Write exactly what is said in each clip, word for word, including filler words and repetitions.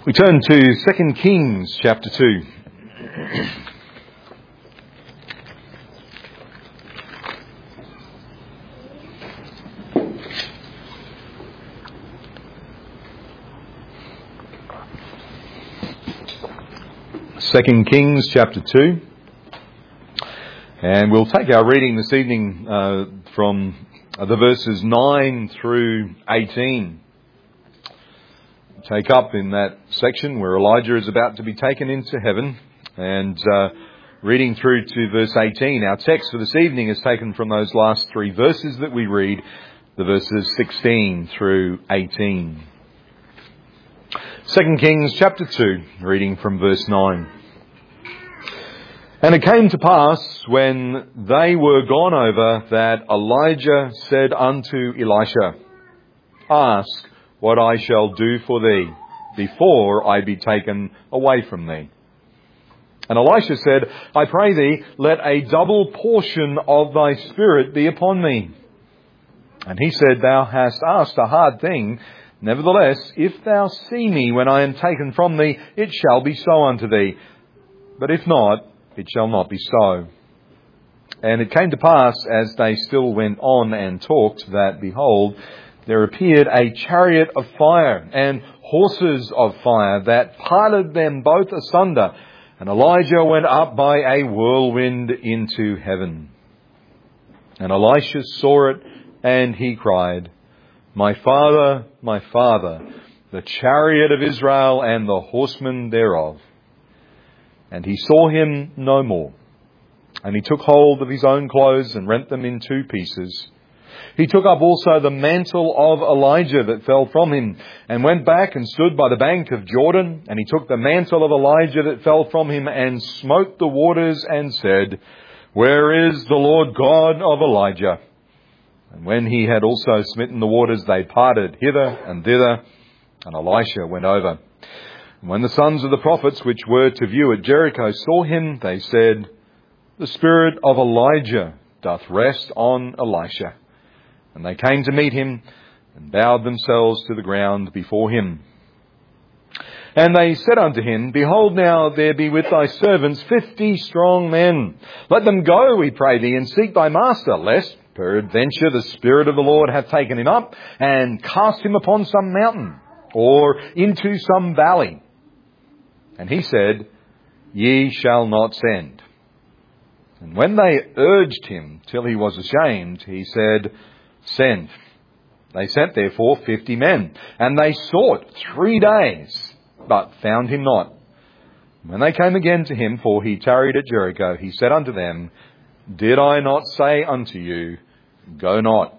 We turn to Second Kings chapter two. Second Kings chapter two. And we'll take our reading this evening uh, from the verses nine through eighteen. Take up in that section where Elijah is about to be taken into heaven, and uh, reading through to verse eighteen. Our text for this evening is taken from those last three verses that we read, the verses sixteen through eighteen. Second Kings chapter two, reading from verse nine. And it came to pass, when they were gone over, that Elijah said unto Elisha, Ask what I shall do for thee, before I be taken away from thee. And Elisha said, I pray thee, let a double portion of thy spirit be upon me. And he said, Thou hast asked a hard thing. Nevertheless, if thou see me when I am taken from thee, it shall be so unto thee. But if not, it shall not be so. And it came to pass, as they still went on and talked, that, behold, there appeared a chariot of fire and horses of fire that parted them both asunder. And Elijah went up by a whirlwind into heaven. And Elisha saw it, and he cried, My father, my father, the chariot of Israel and the horsemen thereof. And he saw him no more. And he took hold of his own clothes and rent them in two pieces. He took up also the mantle of Elijah that fell from him, and went back and stood by the bank of Jordan. And he took the mantle of Elijah that fell from him, and smote the waters, and said, Where is the Lord God of Elijah? And when he had also smitten the waters, they parted hither and thither, and Elisha went over. And when the sons of the prophets which were to view at Jericho saw him, they said, The spirit of Elijah doth rest on Elisha. And they came to meet him, and bowed themselves to the ground before him. And they said unto him, Behold, now there be with thy servants fifty strong men. Let them go, we pray thee, and seek thy master, lest peradventure the Spirit of the Lord hath taken him up, and cast him upon some mountain, or into some valley. And he said, Ye shall not send. And when they urged him till he was ashamed, he said, Send. They sent therefore fifty men, and they sought three days, but found him not. When they came again to him, for he tarried at Jericho, he said unto them, Did I not say unto you, Go not?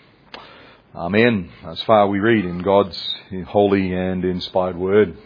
Amen. As far we read in God's holy and inspired word.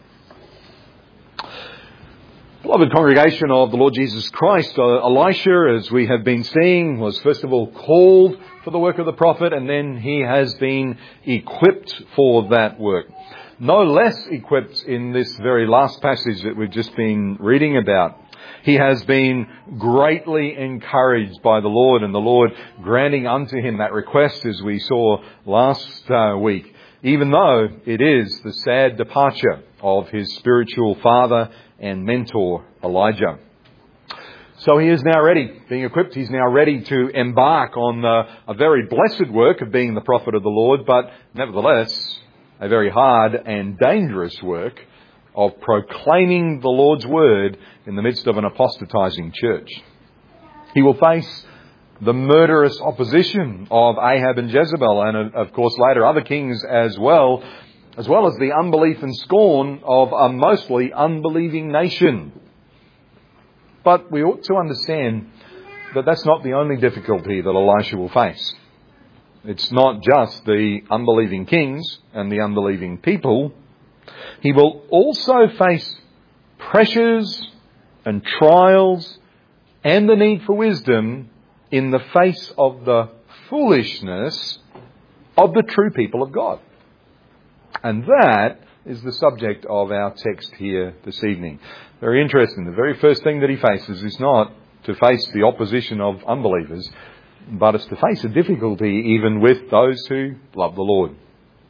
Beloved congregation of the Lord Jesus Christ, uh, Elisha, as we have been seeing, was first of all called for the work of the prophet, and then he has been equipped for that work. No less equipped in this very last passage that we've just been reading about. He has been greatly encouraged by the Lord, and the Lord granting unto him that request, as we saw last uh, week, even though it is the sad departure of his spiritual father and mentor, Elijah. So he is now ready, being equipped. He's now ready to embark on uh, a very blessed work of being the prophet of the Lord, but nevertheless, a very hard and dangerous work of proclaiming the Lord's word in the midst of an apostatizing church. He will face the murderous opposition of Ahab and Jezebel, and of course later other kings as well, as well as the unbelief and scorn of a mostly unbelieving nation. But we ought to understand that that's not the only difficulty that Elisha will face. It's not just the unbelieving kings and the unbelieving people. He will also face pressures and trials and the need for wisdom in the face of the foolishness of the true people of God. And that is the subject of our text here this evening. Very interesting. The very first thing that he faces is not to face the opposition of unbelievers, but it's to face a difficulty even with those who love the Lord.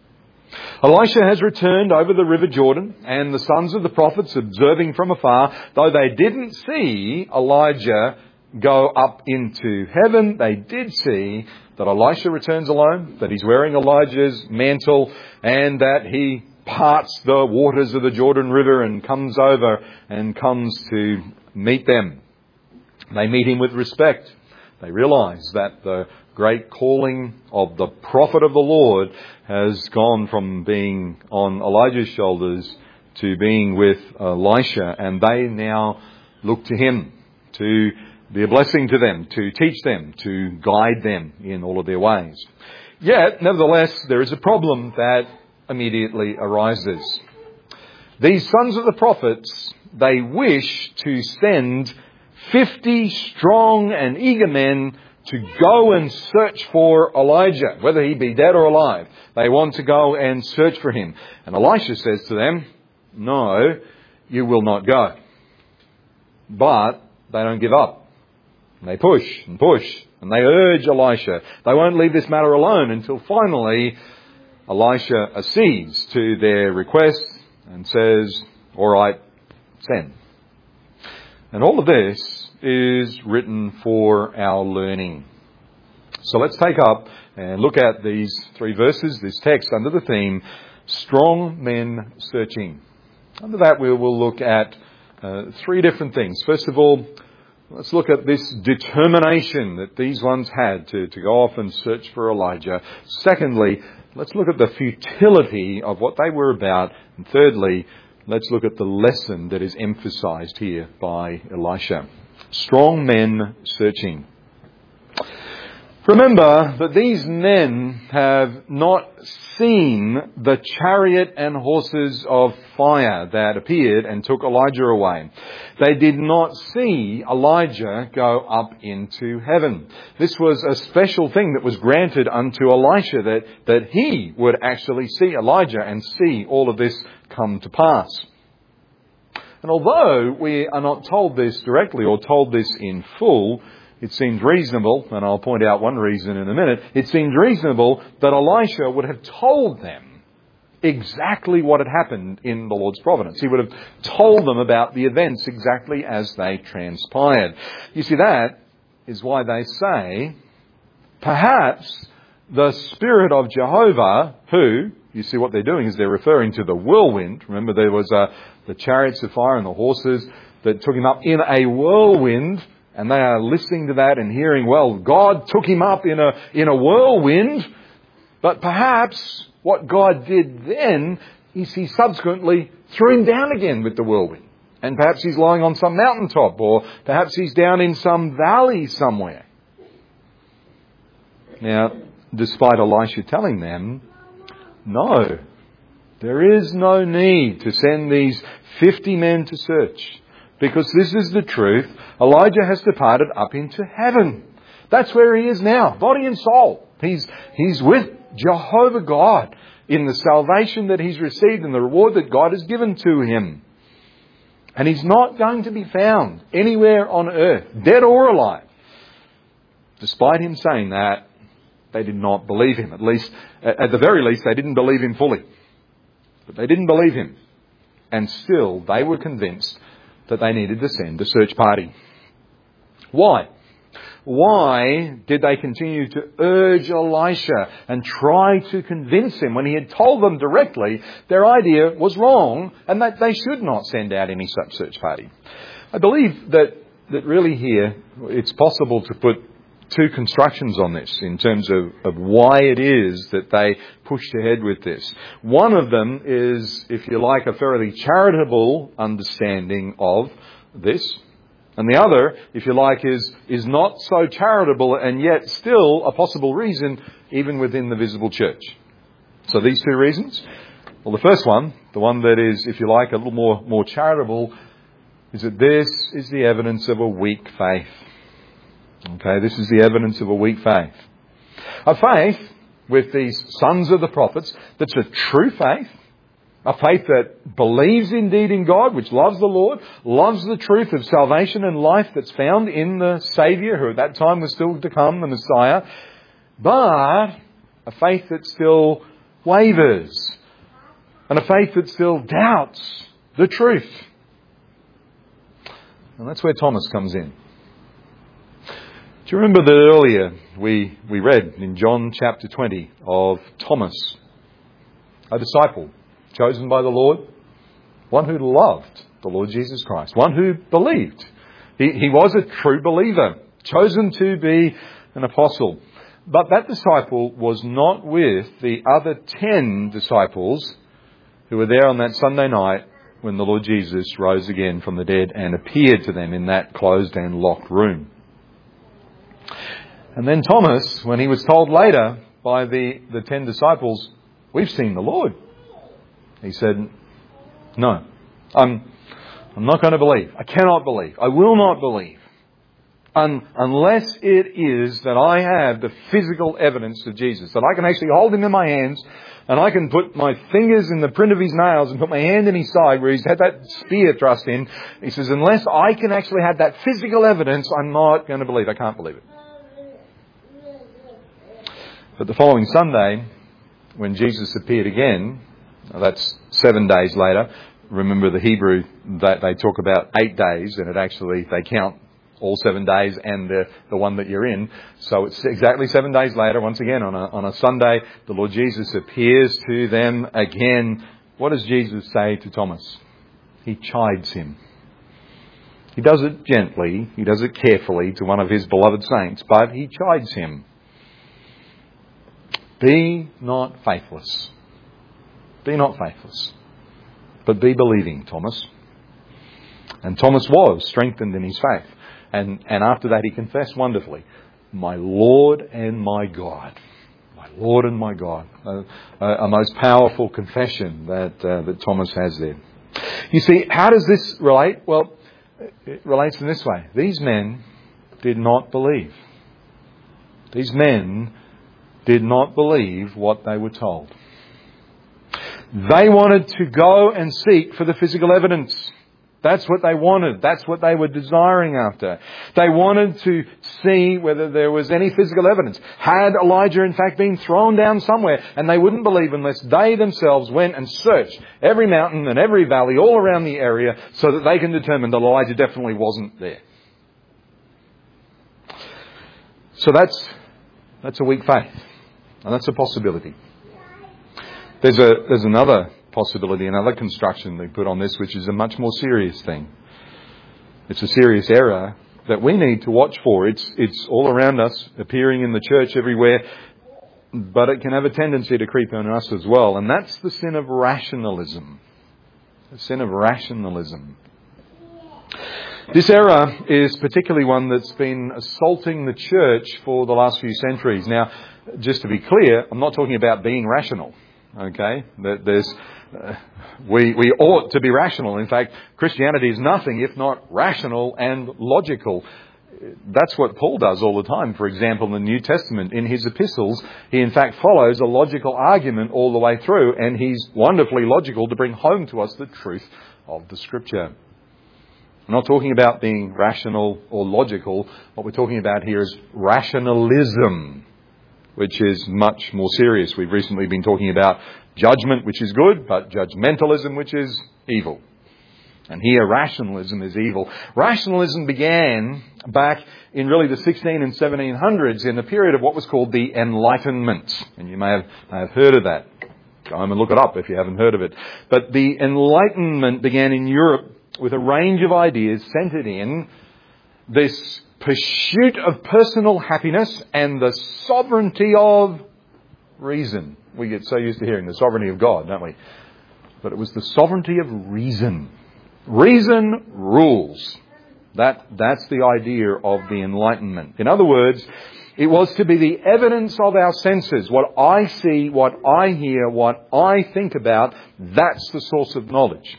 Elisha has returned over the river Jordan, and the sons of the prophets, observing from afar, though they didn't see Elijah go up into heaven, they did see that Elisha returns alone, that he's wearing Elijah's mantle, and that he parts the waters of the Jordan River and comes over and comes to meet them. They meet him with respect. They realise that the great calling of the prophet of the Lord has gone from being on Elijah's shoulders to being with Elisha, and they now look to him to be a blessing to them, to teach them, to guide them in all of their ways. Yet, nevertheless, there is a problem that immediately arises. These sons of the prophets, they wish to send fifty strong and eager men to go and search for Elijah, whether he be dead or alive. They want to go and search for him. And Elisha says to them, no, you will not go. But they don't give up. And they push and push and they urge Elisha. They won't leave this matter alone until finally Elisha accedes to their request and says, all right, send. And all of this is written for our learning. So let's take up and look at these three verses, this text under the theme, strong men searching. Under that we will look at uh, three different things. First of all, let's look at this determination that these ones had to, to go off and search for Elijah. Secondly, let's look at the futility of what they were about. And thirdly, let's look at the lesson that is emphasized here by Elisha. Strong men searching. Remember that these men have not seen the chariot and horses of fire that appeared and took Elijah away. They did not see Elijah go up into heaven. This was a special thing that was granted unto Elisha, that, that he would actually see Elijah and see all of this come to pass. And although we are not told this directly or told this in full, it seems reasonable, and I'll point out one reason in a minute, it seems reasonable that Elisha would have told them exactly what had happened in the Lord's providence. He would have told them about the events exactly as they transpired. You see, that is why they say, perhaps the Spirit of Jehovah, who, you see what they're doing is they're referring to the whirlwind. Remember there was uh, the chariots of fire and the horses that took him up in a whirlwind. And they are listening to that and hearing, well, God took him up in a in a whirlwind. But perhaps what God did then is he subsequently threw him down again with the whirlwind. And perhaps he's lying on some mountaintop, or perhaps he's down in some valley somewhere. Now, despite Elisha telling them, no, there is no need to send these fifty men to search. Because this is the truth. Elijah has departed up into heaven. That's where he is now, body and soul. He's, he's with Jehovah God in the salvation that he's received and the reward that God has given to him. And he's not going to be found anywhere on earth, dead or alive. Despite him saying that, they did not believe him. At least, at the very least, they didn't believe him fully. But they didn't believe him. And still, they were convinced that they needed to send a search party. Why? Why did they continue to urge Elisha and try to convince him when he had told them directly their idea was wrong and that they should not send out any such search party? I believe that, that really here it's possible to put two constructions on this in terms of, of why it is that they pushed ahead with this. One of them is, if you like, a fairly charitable understanding of this. And the other, if you like, is, is not so charitable and yet still a possible reason even within the visible church. So these two reasons. Well, the first one, the one that is, if you like, a little more, more charitable, is that this is the evidence of a weak faith. Okay, this is the evidence of a weak faith. A faith with these sons of the prophets that's a true faith. A faith that believes indeed in God, which loves the Lord, loves the truth of salvation and life that's found in the Saviour, who at that time was still to come, the Messiah. But a faith that still wavers and a faith that still doubts the truth. And that's where Thomas comes in. Do you remember that earlier we, we read in John chapter twenty of Thomas, a disciple chosen by the Lord, one who loved the Lord Jesus Christ, one who believed. He, he was a true believer, chosen to be an apostle. But that disciple was not with the other ten disciples who were there on that Sunday night when the Lord Jesus rose again from the dead and appeared to them in that closed and locked room. And then Thomas, when he was told later by the, the ten disciples, "We've seen the Lord," he said, "No, I'm, I'm not going to believe. I cannot believe. I will not believe un, unless it is that I have the physical evidence of Jesus, that I can actually hold him in my hands and I can put my fingers in the print of his nails and put my hand in his side where he's had that spear thrust in." He says, unless I can actually have that physical evidence, I'm not going to believe. I can't believe it. But the following Sunday, when Jesus appeared again, that's seven days later. Remember the Hebrew, that they talk about eight days, and it actually, they count all seven days and the, the one that you're in. So it's exactly seven days later, once again on a, on a Sunday, the Lord Jesus appears to them again. What does Jesus say to Thomas? He chides him. He does it gently, he does it carefully to one of his beloved saints, but he chides him. Be not faithless. Be not faithless, but be believing, Thomas. And Thomas was strengthened in his faith. And, and after that he confessed wonderfully, "My Lord and my God." My Lord and my God. A, a, a most powerful confession that, uh, that Thomas has there. You see, how does this relate? Well, it relates in this way. These men did not believe. These men did not believe what they were told. They wanted to go and seek for the physical evidence. That's what they wanted. That's what they were desiring after. They wanted to see whether there was any physical evidence. Had Elijah in fact been thrown down somewhere? And they wouldn't believe unless they themselves went and searched every mountain and every valley all around the area so that they can determine that Elijah definitely wasn't there. So that's, that's a weak faith. And that's a possibility. There's a there's another possibility, another construction they put on this, which is a much more serious thing. It's a serious error that we need to watch for. It's it's all around us, appearing in the church everywhere, but it can have a tendency to creep on us as well. And that's the sin of rationalism. The sin of rationalism. This error is particularly one that's been assaulting the church for the last few centuries. Now, just to be clear, I'm not talking about being rational. Okay, there's uh, we we ought to be rational. In fact, Christianity is nothing if not rational and logical. That's what Paul does all the time. For example, in the New Testament, in his epistles, he in fact follows a logical argument all the way through, and he's wonderfully logical to bring home to us the truth of the Scripture. I'm not talking about being rational or logical. What we're talking about here is rationalism, which is much more serious. We've recently been talking about judgment, which is good, but judgmentalism, which is evil. And here, rationalism is evil. Rationalism began back in really the sixteen and seventeen hundreds in the period of what was called the Enlightenment. And you may have, may have heard of that. Go home and look it up if you haven't heard of it. But the Enlightenment began in Europe with a range of ideas centered in this pursuit of personal happiness and the sovereignty of reason. We get so used to hearing the sovereignty of God, don't we? But it was the sovereignty of reason. Reason rules. That, that's the idea of the Enlightenment. In other words, it was to be the evidence of our senses. What I see, what I hear, what I think about, that's the source of knowledge.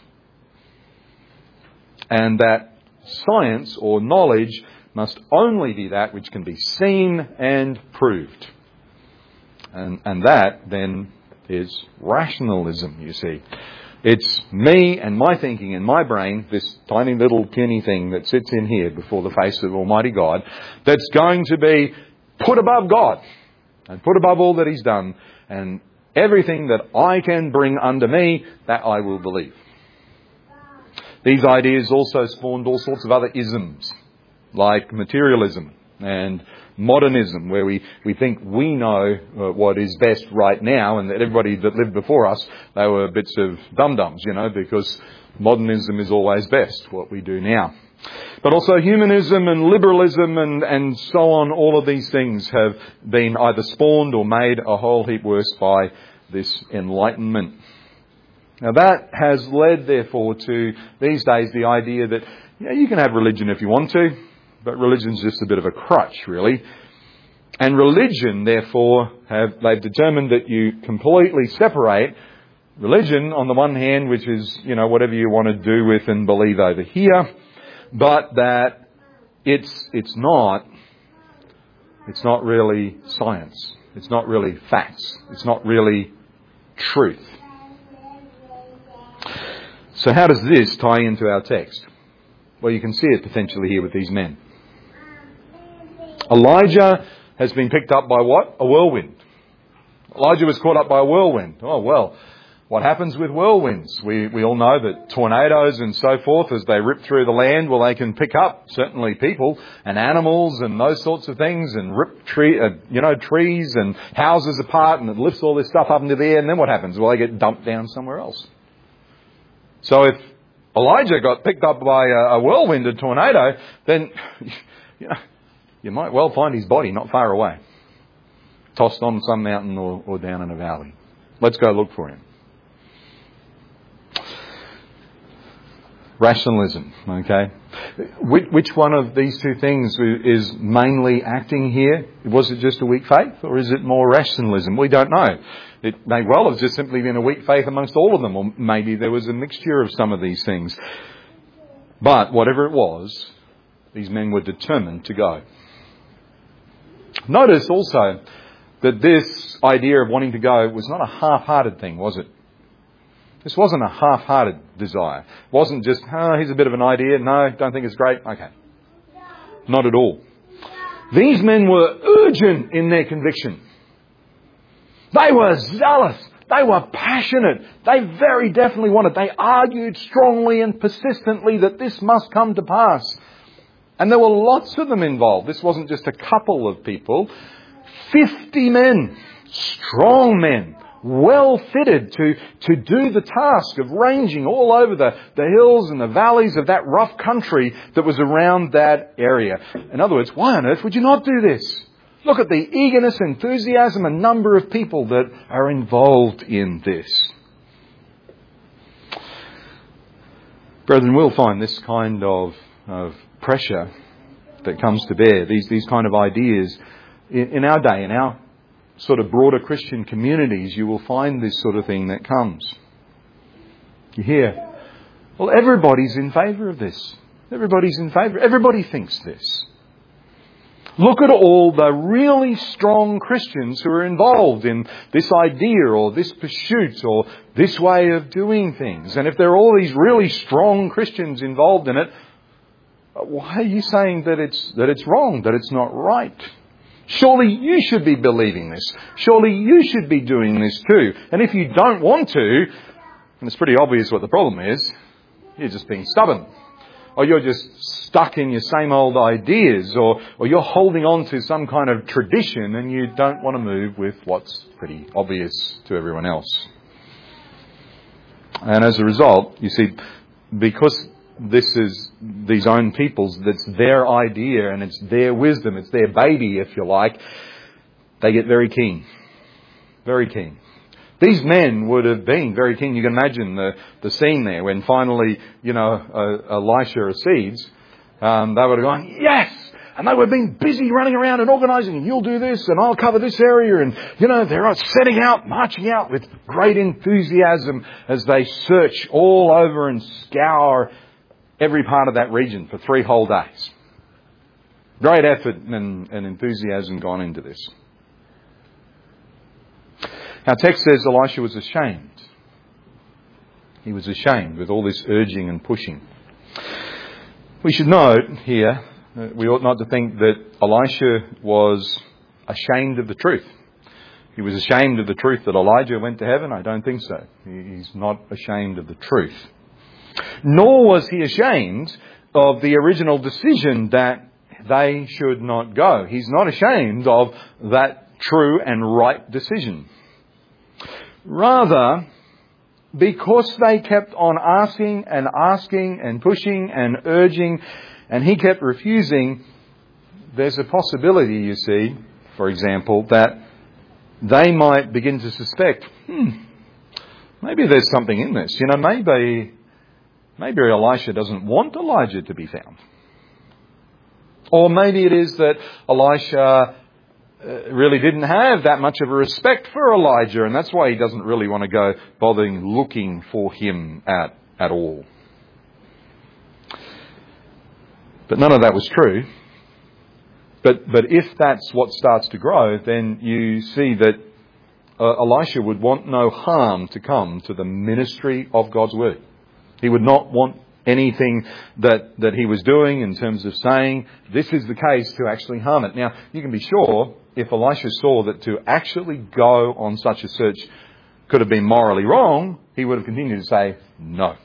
And that science or knowledge must only be that which can be seen and proved. And, and that then is rationalism, you see. It's me and my thinking in my brain, this tiny little puny thing that sits in here before the face of Almighty God, that's going to be put above God and put above all that He's done. And Everything that I can bring under me, that I will believe. These ideas also spawned all sorts of other isms, like materialism and modernism, where we, we think we know uh, what is best right now, and that everybody that lived before us, they were bits of dum-dums, you know, because modernism is always best, what we do now. But also humanism and liberalism and, and so on, all of these things have been either spawned or made a whole heap worse by this Enlightenment. Now that has led, therefore, to these days the idea that, you know, you can have religion if you want to, but religion's just a bit of a crutch, really. And religion, therefore, have they've determined that you completely separate religion on the one hand, which is, you know, whatever you want to do with and believe over here, but that it's it's not it's not really science. It's not really facts. It's not really truth. So how does this tie into our text? Well, you can see it potentially here with these men. Elijah has been picked up by what? A whirlwind. Elijah was caught up by a whirlwind. Oh, well, what happens with whirlwinds? We we all know that tornadoes and so forth, as they rip through the land, well, they can pick up certainly people and animals and those sorts of things and rip tree, uh, you know, trees and houses apart, and it lifts all this stuff up into the air. And then what happens? Well, they get dumped down somewhere else. So if Elijah got picked up by a, a whirlwind, a tornado, then you know, you might well find his body not far away, tossed on some mountain or, or down in a valley. Let's go look for him. Rationalism, okay? Which, which one of these two things is mainly acting here? Was it just a weak faith, or is it more rationalism? We don't know. It may well have just simply been a weak faith amongst all of them, or maybe there was a mixture of some of these things. But whatever it was, these men were determined to go. Notice also that this idea of wanting to go was not a half-hearted thing, was it? This wasn't a half-hearted desire. It wasn't just, oh, here's a bit of an idea. No, don't think it's great. Okay. Not at all. These men were urgent in their conviction. They were zealous. They were passionate. They very definitely wanted. They argued strongly and persistently that this must come to pass. And there were lots of them involved. This wasn't just a couple of people. Fifty men, strong men, well fitted to, to do the task of ranging all over the, the hills and the valleys of that rough country that was around that area. In other words, why on earth would you not do this? Look at the eagerness, enthusiasm, and number of people that are involved in this. Brethren, we'll find this kind of, of pressure that comes to bear, these, these kind of ideas in, in our day, in our sort of broader Christian communities. You will find this sort of thing that comes. You hear, well, everybody's in favour of this. Everybody's in favour. Everybody thinks this. Look at all the really strong Christians who are involved in this idea or this pursuit or this way of doing things. And if there are all these really strong Christians involved in it, why are you saying that it's that it's wrong, that it's not right? Surely you should be believing this. Surely you should be doing this too. And if you don't want to, and it's pretty obvious what the problem is, you're just being stubborn. Or you're just stuck in your same old ideas, or, or you're holding on to some kind of tradition and you don't want to move with what's pretty obvious to everyone else. And as a result, you see, because this is these own people's, that's their idea and it's their wisdom, it's their baby, if you like, they get very keen. Very keen. These men would have been very keen. You can imagine the, the scene there when finally, you know, uh, Elisha accedes. Um, they would have gone, yes! And they would have been busy running around and organising, and you'll do this, and I'll cover this area. And, you know, they're setting out, marching out with great enthusiasm as they search all over and scour every part of that region for three whole days. Great effort and, and enthusiasm gone into this. Our text says Elisha was ashamed. He was ashamed with all this urging and pushing. We should note here, we ought not to think that Elisha was ashamed of the truth. he was ashamed of the truth that Elijah went to heaven? I don't think so. He's not ashamed of the truth. Nor was he ashamed of the original decision that they should not go. He's not ashamed of that true and right decision. Rather, because they kept on asking and asking and pushing and urging, and he kept refusing, there's a possibility, you see, for example, that they might begin to suspect, hmm, maybe there's something in this. You know, maybe, maybe Elisha doesn't want Elijah to be found. Or maybe it is that Elisha uh, really didn't have that much of a respect for Elijah, and that's why he doesn't really want to go bothering looking for him at, at all. But none of that was true. But but if that's what starts to grow, then you see that uh, Elisha would want no harm to come to the ministry of God's word. He would not want anything that, that he was doing in terms of saying this is the case to actually harm it. Now, you can be sure if Elisha saw that to actually go on such a search could have been morally wrong, he would have continued to say no.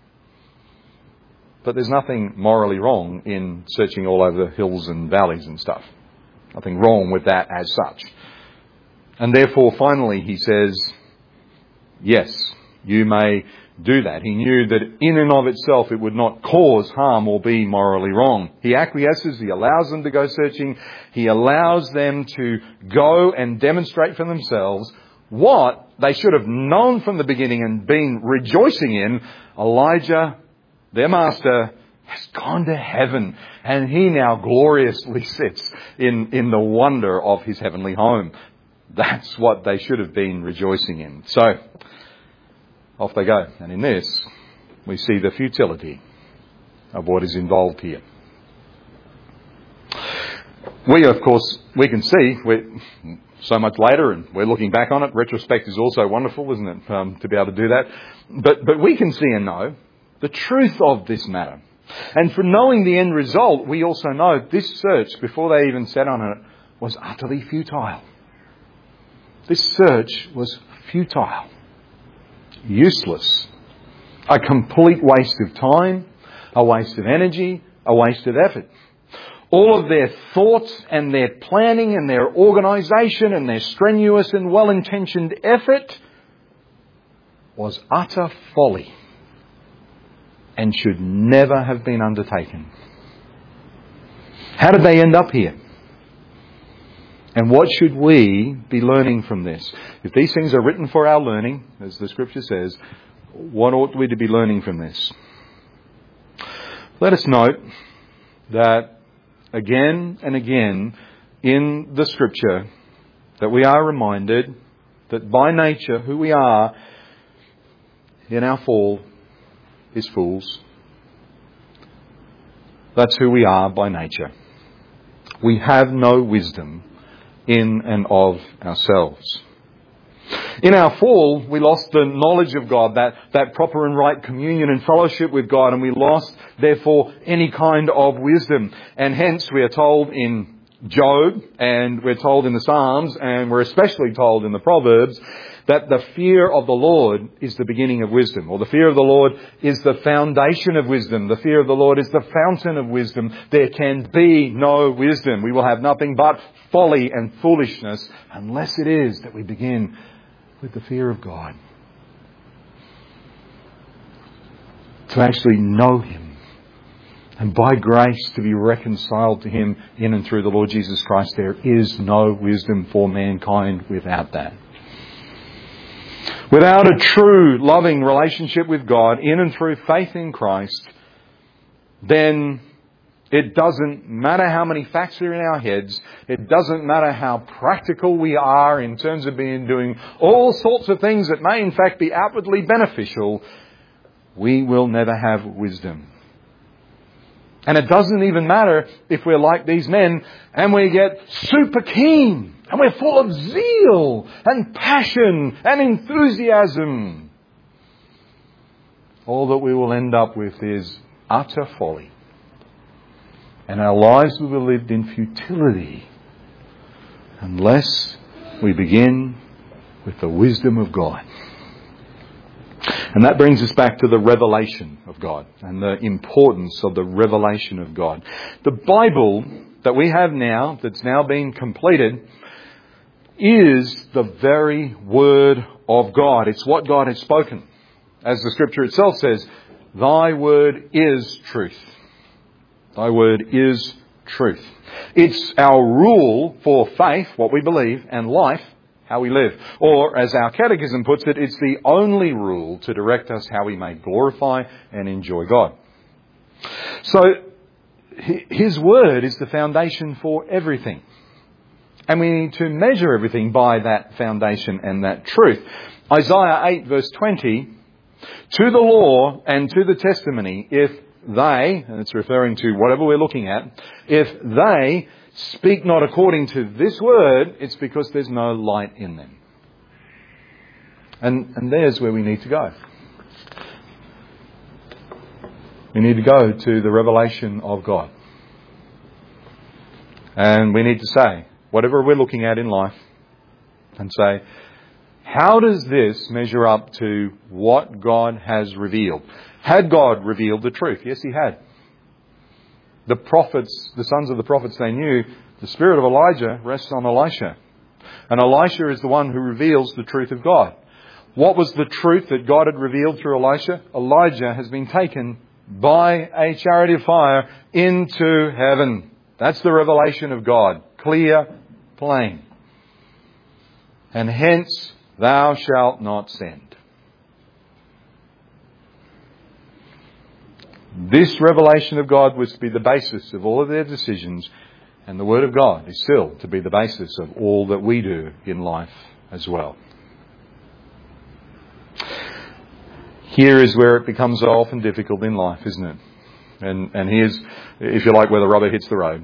But there's nothing morally wrong in searching all over the hills and valleys and stuff. Nothing wrong with that as such. And therefore, finally, he says, yes, you may do that. He knew that in and of itself it would not cause harm or be morally wrong. He acquiesces, he allows them to go searching, he allows them to go and demonstrate for themselves what they should have known from the beginning and been rejoicing in. Elijah, their master, has gone to heaven, and he now gloriously sits in, in the wonder of his heavenly home. That's what they should have been rejoicing in. So, off they go. And in this, we see the futility of what is involved here. We, of course, we can see, we're so much later, and we're looking back on it. Retrospect is also wonderful, isn't it, um, to be able to do that. But, but we can see and know the truth of this matter. And for knowing the end result, we also know this search, before they even set on it, was utterly futile. This search was futile, useless, a complete waste of time, a waste of energy, a waste of effort. All of their thoughts and their planning and their organisation and their strenuous and well-intentioned effort was utter folly and should never have been undertaken. How did they end up here? And what should we be learning from this? If these things are written for our learning, as the Scripture says, what ought we to be learning from this? Let us note that again and again in the Scripture that we are reminded that by nature who we are in our fall is fools. That's who we are by nature. We have no wisdom in and of ourselves. In our fall, we lost the knowledge of God, that, that proper and right communion and fellowship with God, and we lost, therefore, any kind of wisdom. And hence, we are told in Job, and we're told in the Psalms, and we're especially told in the Proverbs, that the fear of the Lord is the beginning of wisdom, or the fear of the Lord is the foundation of wisdom. The fear of the Lord is the fountain of wisdom. There can be no wisdom. We will have nothing but folly and foolishness unless it is that we begin with the fear of God. To actually know Him, and by grace to be reconciled to Him in and through the Lord Jesus Christ. There is no wisdom for mankind without that. Without a true loving relationship with God in and through faith in Christ, then it doesn't matter how many facts are in our heads. It doesn't matter how practical we are in terms of being doing all sorts of things that may in fact be outwardly beneficial. We will never have wisdom. And it doesn't even matter if we're like these men and we get super keen and we're full of zeal and passion and enthusiasm. All that we will end up with is utter folly. And our lives will be lived in futility unless we begin with the wisdom of God. And that brings us back to the revelation of God and the importance of the revelation of God. The Bible that we have now, that's now been completed, is the very Word of God. It's what God has spoken. As the Scripture itself says, Thy Word is truth. Thy Word is truth. It's our rule for faith, what we believe, and life, how we live. Or, as our catechism puts it, it's the only rule to direct us how we may glorify and enjoy God. So, His Word is the foundation for everything. And we need to measure everything by that foundation and that truth. Isaiah eight verse twenty, to the law and to the testimony, if they, and it's referring to whatever we're looking at, if they speak not according to this word, it's because there's no light in them. And, and there's where we need to go. We need to go to the revelation of God. And we need to say, whatever we're looking at in life, and say, how does this measure up to what God has revealed? Had God revealed the truth? Yes, He had. The prophets, the sons of the prophets, they knew the spirit of Elijah rests on Elisha. And Elisha is the one who reveals the truth of God. What was the truth that God had revealed through Elisha? Elijah has been taken by a chariot of fire into heaven. That's the revelation of God. Clear, plain. And hence, thou shalt not send. This revelation of God was to be the basis of all of their decisions, and the Word of God is still to be the basis of all that we do in life as well. Here is where it becomes often difficult in life, isn't it? And, and here's, if you like, where the rubber hits the road.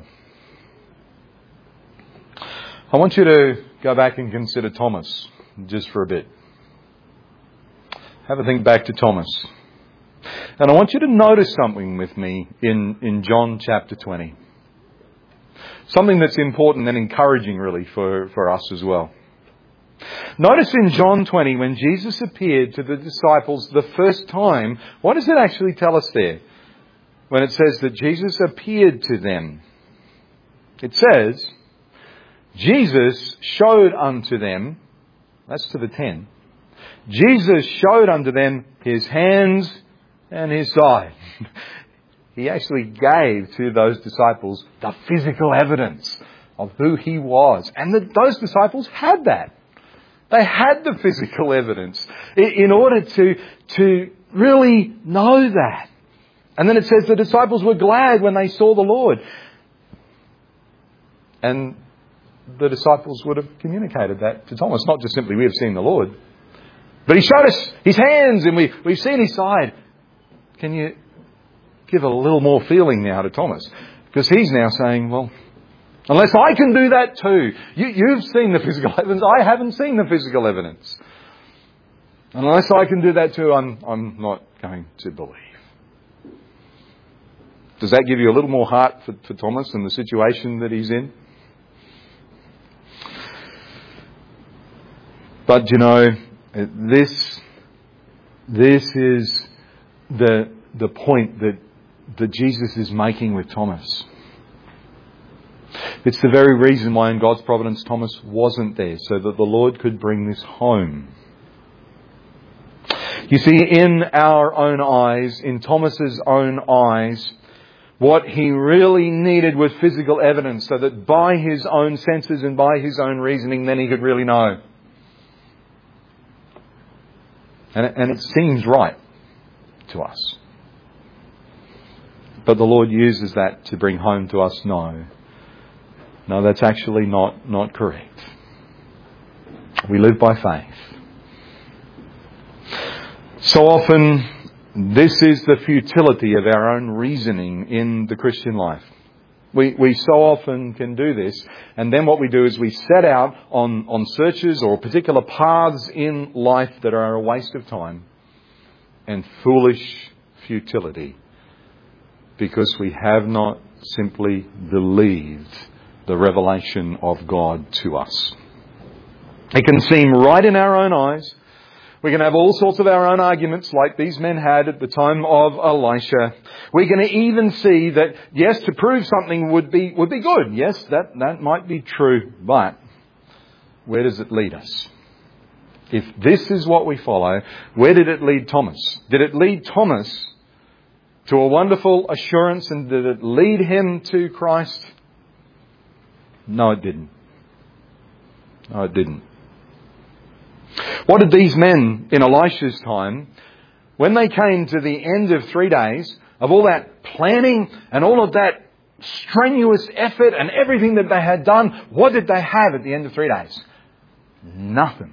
I want you to go back and consider Thomas just for a bit. Have a think back to Thomas. And I want you to notice something with me in, in John chapter twenty. Something that's important and encouraging really for, for us as well. Notice in John twenty, when Jesus appeared to the disciples the first time, what does it actually tell us there? When it says that Jesus appeared to them. It says, Jesus showed unto them, that's to the ten, Jesus showed unto them His hands and His side. He actually gave to those disciples the physical evidence of who He was. And the, those disciples had that. They had the physical evidence in order to, to really know that. And then it says the disciples were glad when they saw the Lord. And the disciples would have communicated that to Thomas. Not just simply, we have seen the Lord. But He showed us His hands and we, we've seen His side. Can you give a little more feeling now to Thomas? Because he's now saying, well, unless I can do that too. You, you've seen the physical evidence. I haven't seen the physical evidence. Unless I can do that too, I'm, I'm not going to believe. Does that give you a little more heart for, for Thomas and the situation that he's in? But you know, this this is the the point that that Jesus is making with Thomas. It's the very reason why in God's providence Thomas wasn't there, so that the Lord could bring this home. You see, in our own eyes, in Thomas's own eyes, what he really needed was physical evidence, so that by his own senses and by his own reasoning, then he could really know. And it, and it seems right to us. But the Lord uses that to bring home to us, no. No, that's actually not, not correct. We live by faith. So often, this is the futility of our own reasoning in the Christian life. We we so often can do this, and then what we do is we set out on, on searches or particular paths in life that are a waste of time and foolish futility, because we have not simply believed the revelation of God to us. It can seem right in our own eyes. We can have all sorts of our own arguments like these men had at the time of Elisha. We can even see that, yes, to prove something would be would be good. Yes, that, that might be true. But where does it lead us? If this is what we follow, where did it lead Thomas? Did it lead Thomas to a wonderful assurance, and did it lead him to Christ? No, it didn't. No, it didn't. What did these men in Elisha's time, when they came to the end of three days of all that planning and all of that strenuous effort and everything that they had done, what did they have at the end of three days? Nothing.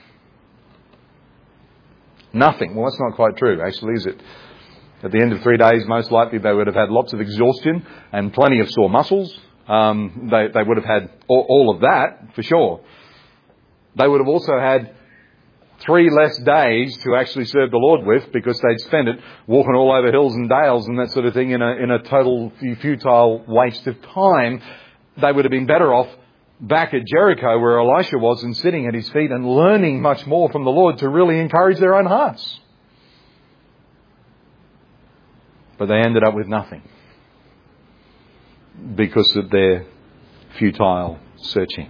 Nothing. Well, that's not quite true, actually, is it? At the end of three days, most likely they would have had lots of exhaustion and plenty of sore muscles. Um, they, they would have had all, all of that, for sure. They would have also had three less days to actually serve the Lord with, because they'd spent it walking all over hills and dales and that sort of thing in a, in a total futile waste of time. They would have been better off back at Jericho where Elisha was and sitting at his feet and learning much more from the Lord to really encourage their own hearts. But they ended up with nothing because of their futile searching.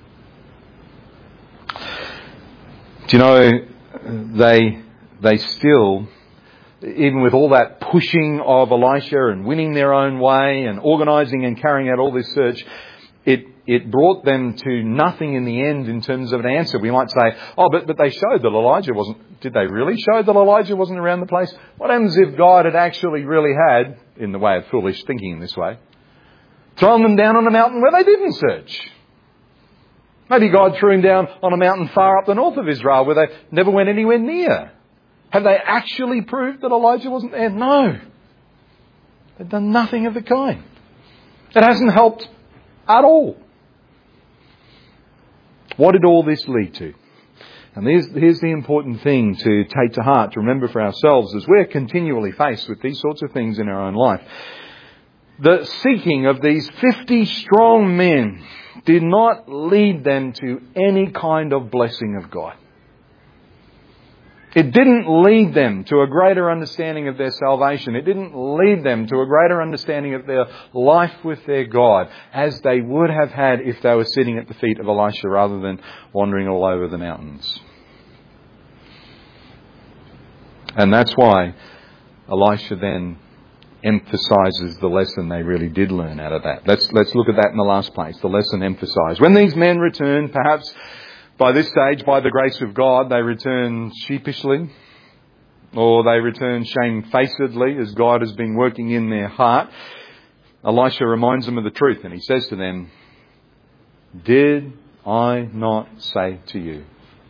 Do you know, they they still, even with all that pushing of Elisha and winning their own way and organising and carrying out all this search, it it brought them to nothing in the end in terms of an answer. We might say, oh, but, but they showed that Elijah wasn't... Did they really show that Elijah wasn't around the place? What happens if God had actually really had, in the way of foolish thinking in this way, thrown them down on a mountain where they didn't search? Maybe God threw him down on a mountain far up the north of Israel where they never went anywhere near. Have they actually proved that Elijah wasn't there? No. They've done nothing of the kind. It hasn't helped at all. What did all this lead to? And here's, here's the important thing to take to heart, to remember for ourselves as we're continually faced with these sorts of things in our own life. The seeking of these fifty strong men did not lead them to any kind of blessing of God. It didn't lead them to a greater understanding of their salvation. It didn't lead them to a greater understanding of their life with their God, as they would have had if they were sitting at the feet of Elisha rather than wandering all over the mountains. And that's why Elisha then emphasises the lesson they really did learn out of that. Let's, let's look at that in the last place, the lesson emphasised. When these men returned, perhaps by this stage, by the grace of God, they return sheepishly, or they return shamefacedly as God has been working in their heart. Elisha reminds them of the truth, and he says to them, "Did I not say to you,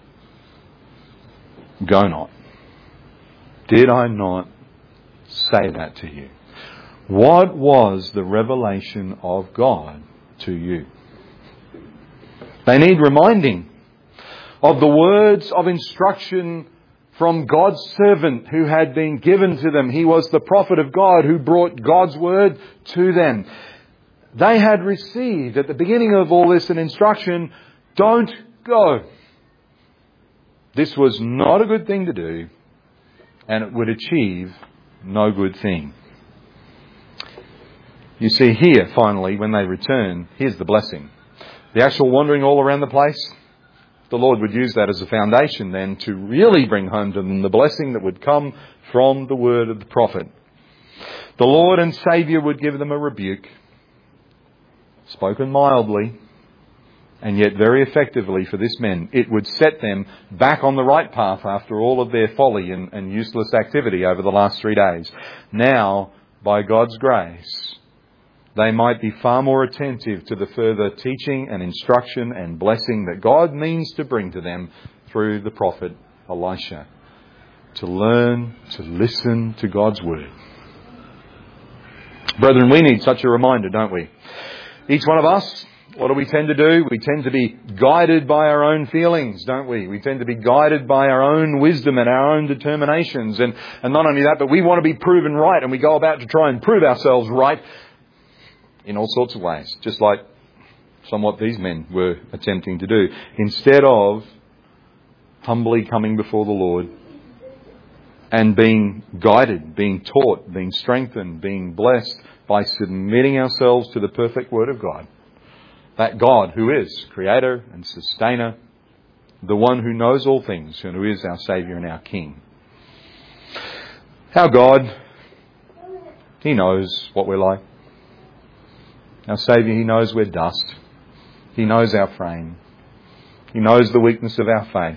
go not? Did I not say that to you?" What was the revelation of God to you? They need reminding of the words of instruction from God's servant who had been given to them. He was the prophet of God who brought God's word to them. They had received at the beginning of all this an instruction, don't go. This was not a good thing to do, and it would achieve no good thing. You see here, finally, when they return, here's the blessing. The actual wandering all around the place, the Lord would use that as a foundation then to really bring home to them the blessing that would come from the word of the prophet. The Lord and Saviour would give them a rebuke, spoken mildly, and yet very effectively for this men. It would set them back on the right path after all of their folly and, and useless activity over the last three days. Now, by God's grace, they might be far more attentive to the further teaching and instruction and blessing that God means to bring to them through the prophet Elisha. To learn, to listen to God's word. Brethren, we need such a reminder, don't we? Each one of us, what do we tend to do? We tend to be guided by our own feelings, don't we? We tend to be guided by our own wisdom and our own determinations. And, and not only that, but we want to be proven right, and we go about to try and prove ourselves right in all sorts of ways. Just like somewhat these men were attempting to do. Instead of humbly coming before the Lord and being guided, being taught, being strengthened, being blessed by submitting ourselves to the perfect Word of God. That God who is Creator and Sustainer, the one who knows all things and who is our Saviour and our King. Our God, He knows what we're like. Our Saviour, He knows we're dust. He knows our frame. He knows the weakness of our faith.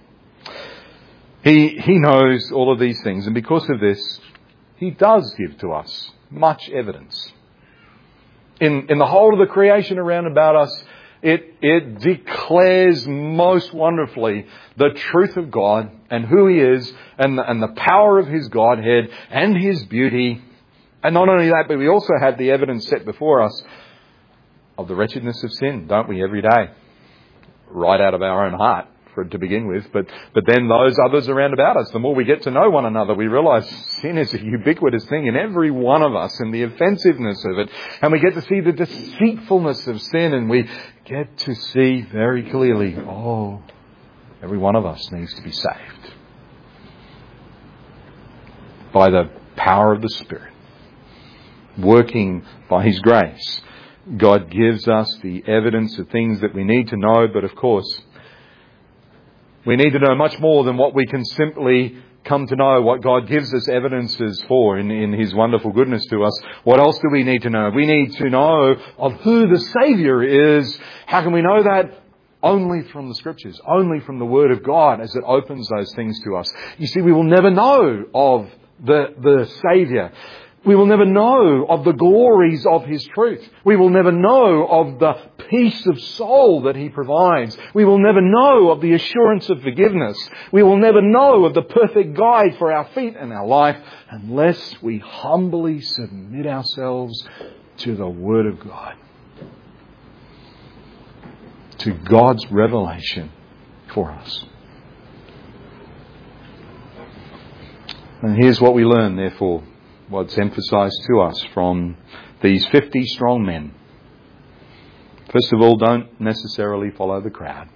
He, he knows all of these things, and because of this, He does give to us much evidence. In, in the whole of the creation around about us, it, it declares most wonderfully the truth of God and who He is and the, and the power of His Godhead and His beauty. And not only that, but we also have the evidence set before us of the wretchedness of sin, don't we, every day? Right out of our own heart, for to begin with. But but then those others around about us, the more we get to know one another, we realise sin is a ubiquitous thing in every one of us and the offensiveness of it. And we get to see the deceitfulness of sin, and we get to see very clearly, oh, every one of us needs to be saved by the power of the Spirit, working by His grace. God gives us the evidence of things that we need to know, but of course, we need to know much more than what we can simply come to know, what God gives us evidences for in, in His wonderful goodness to us. What else do we need to know? We need to know of who the Saviour is. How can we know that? Only from the Scriptures, only from the Word of God as it opens those things to us. You see, we will never know of the, the Saviour. We will never know of the glories of His truth. We will never know of the peace of soul that He provides. We will never know of the assurance of forgiveness. We will never know of the perfect guide for our feet and our life unless we humbly submit ourselves to the Word of God, to God's revelation for us. And here's what we learn, therefore, what's emphasised to us from these fifty strong men. First of all, don't necessarily follow the crowd.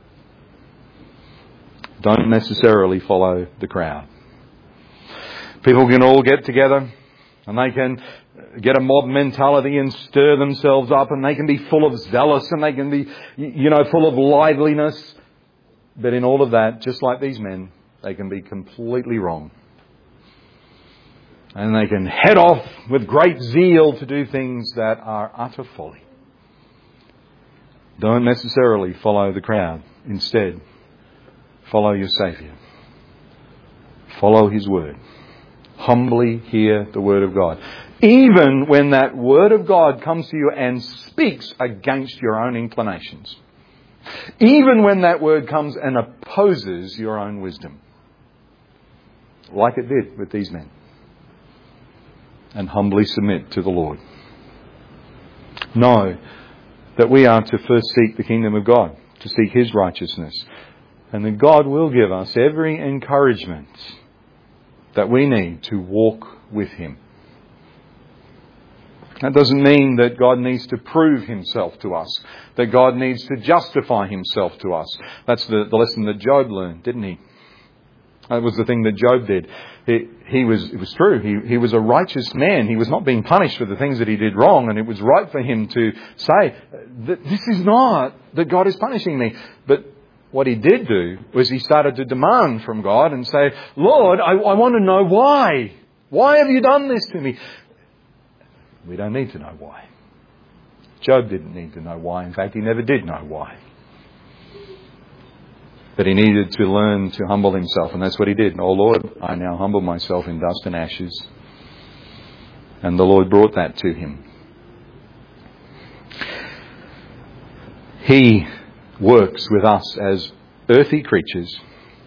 Don't necessarily follow the crowd. People can all get together and they can get a mob mentality and stir themselves up, and they can be full of zealous and they can be, you know, full of liveliness. But in all of that, just like these men, they can be completely wrong. And they can head off with great zeal to do things that are utter folly. Don't necessarily follow the crowd. Instead, follow your Saviour. Follow His Word. Humbly hear the Word of God. Even when that Word of God comes to you and speaks against your own inclinations. Even when that Word comes and opposes your own wisdom. Like it did with these men. And humbly submit to the Lord. Know that we are to first seek the kingdom of God, to seek His righteousness, and that God will give us every encouragement that we need to walk with Him. That doesn't mean that God needs to prove Himself to us, that God needs to justify Himself to us. That's the, the lesson that Job learned, didn't he? That was the thing that Job did. He, he was, it was true. He, he was a righteous man. He was not being punished for the things that he did wrong. And it was right for him to say that this is not that God is punishing me. But what he did do was he started to demand from God and say, Lord, I, I want to know why. Why have you done this to me? We don't need to know why. Job didn't need to know why. In fact, he never did know why. But he needed to learn to humble himself, and that's what he did. Oh Lord, I now humble myself in dust and ashes. And the Lord brought that to him. He works with us as earthy creatures.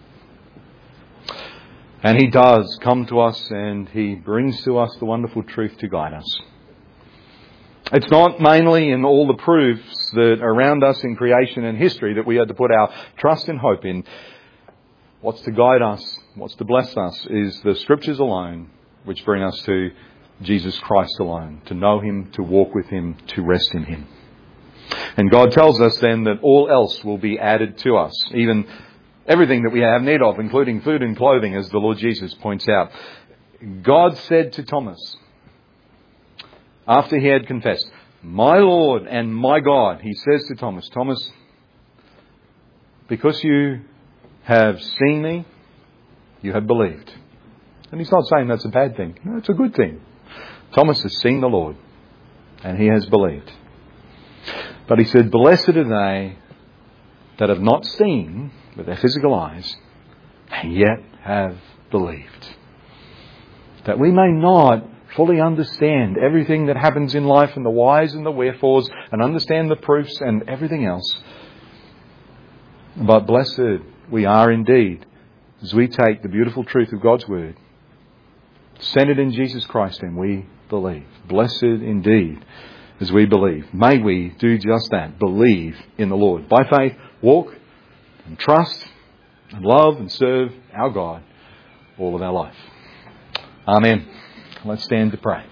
And He does come to us, and He brings to us the wonderful truth to guide us. It's not mainly in all the proofs that are around us in creation and history that we are to put our trust and hope in. What's to guide us, what's to bless us, is the Scriptures alone, which bring us to Jesus Christ alone, to know Him, to walk with Him, to rest in Him. And God tells us then that all else will be added to us, even everything that we have need of, including food and clothing, as the Lord Jesus points out. God said to Thomas, after he had confessed, "My Lord and my God," he says to Thomas, "Thomas, because you have seen me, you have believed." And he's not saying that's a bad thing. No, it's a good thing. Thomas has seen the Lord and he has believed. But he said, "Blessed are they that have not seen with their physical eyes and yet have believed." That we may not fully understand everything that happens in life and the whys and the wherefores and understand the proofs and everything else. But blessed we are indeed as we take the beautiful truth of God's Word, centered in Jesus Christ, and we believe. Blessed indeed as we believe. May we do just that, believe in the Lord. By faith, walk and trust and love and serve our God all of our life. Amen. Let's stand to pray.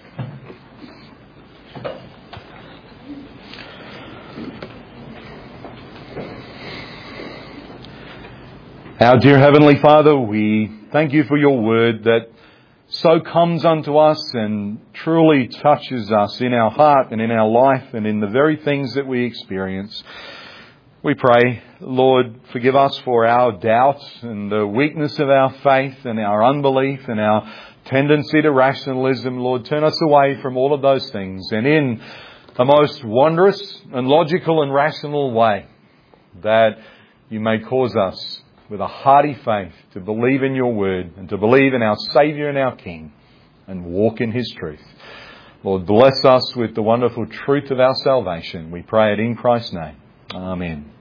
Our dear Heavenly Father, we thank you for your word that so comes unto us and truly touches us in our heart and in our life and in the very things that we experience. We pray, Lord, forgive us for our doubts and the weakness of our faith and our unbelief and our tendency to rationalism. Lord, turn us away from all of those things, and in the most wondrous and logical and rational way, that you may cause us with a hearty faith to believe in your word and to believe in our Saviour and our King and walk in his truth. Lord, bless us with the wonderful truth of our salvation. We pray it in Christ's name. Amen.